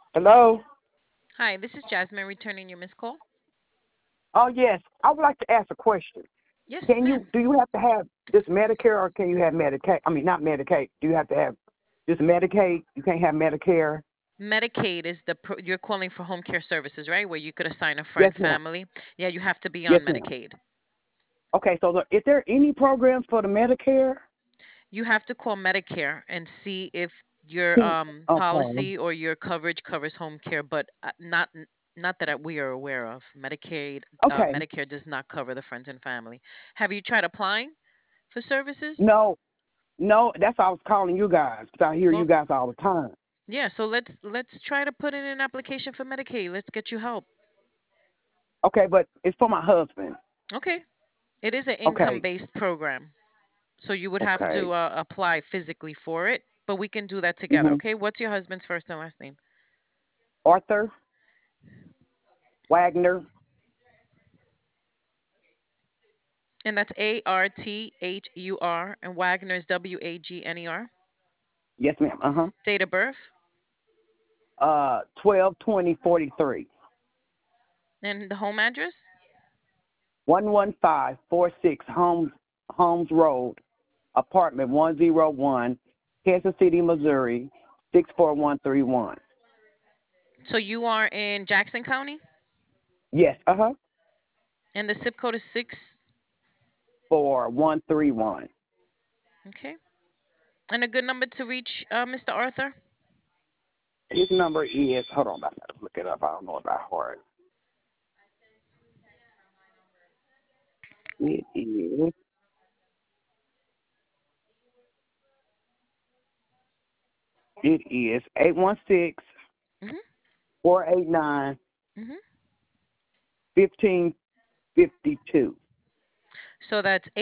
Hello? Hi, this is Jasmine returning your missed call. Oh, yes. I would like to ask a question. Yes, ma'am. Do you have to have just Medicare or can you have Medicaid? I mean, not Medicaid. Do you have to have just Medicaid? You can't have Medicare? Medicaid is you're calling for home care services, right? Where you could assign a Yes, friend, ma'am. family. Yeah, you have to be Yes, on ma'am. Medicaid. Okay, so is there any programs for the Medicare? You have to call Medicare and see if your Can, okay. policy or your coverage covers home care, but not that we are aware of. Okay. Medicare does not cover the friends and family. Have you tried applying for services? No, no, that's why I was calling you guys because I hear you Well, guys all the time. yeah. So let's try to put in an application for Medicaid. Let's get you help. Okay, but it's for my husband. Okay. It is an income Okay. based program. So you would have Okay. to apply physically for it, but we can do that together. Mm-hmm. Okay. What's your husband's first and last name? Arthur Wagner. And that's Arthur, and Wagner is Wagner. Yes, ma'am. Uh-huh. Date of birth 12/20/43. and the home address. 11546 Holmes Road, apartment 101, Kansas City, Missouri 64131. So you are in Jackson County, Yes, uh-huh. and the zip code is 6. 4131. Okay. And a good number to reach Mr. Arthur. His number is, hold on, I gotta look it up. I don't know about heart. It is 816 Mhm. 489 Mhm. 1552. So that's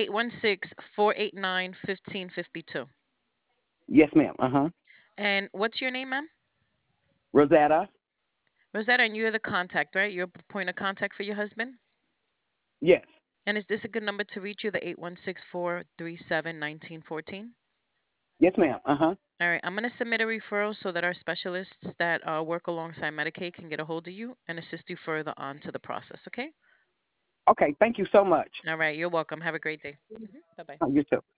816-489-1552. Yes, ma'am. Uh-huh. And what's your name, ma'am? Rosetta? Rosetta, and you're the contact, right? You're the point of contact for your husband? Yes. And is this a good number to reach you, the 816-437-1914? Yes, ma'am. Uh-huh. All right, I'm going to submit a referral so that our specialists that work alongside Medicaid can get a hold of you and assist you further on to the process, okay? Okay, thank you so much. All right, you're welcome. Have a great day. Bye bye. You too.